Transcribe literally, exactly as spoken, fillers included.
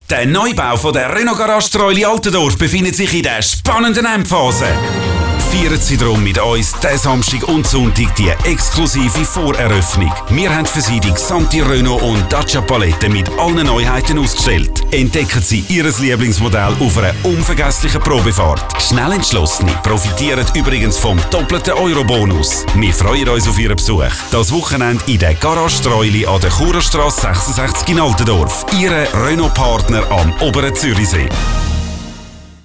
Der Neubau von der Renault Garage Streuli Altendorf befindet sich in der spannenden Endphase. Feiern Sie darum mit uns diesen Samstag und Sonntag die exklusive Voreröffnung. Wir haben für Sie die gesamte Renault und Dacia Palette mit allen Neuheiten ausgestellt. Entdecken Sie Ihr Lieblingsmodell auf einer unvergesslichen Probefahrt. Schnell Entschlossene profitieren übrigens vom doppelten Eurobonus. Wir freuen uns auf Ihren Besuch. Das Wochenende in der Garage Streuli an der Churer Strasse sechsundsechzig in Altendorf. Ihr Renault-Partner am Oberen Zürichsee.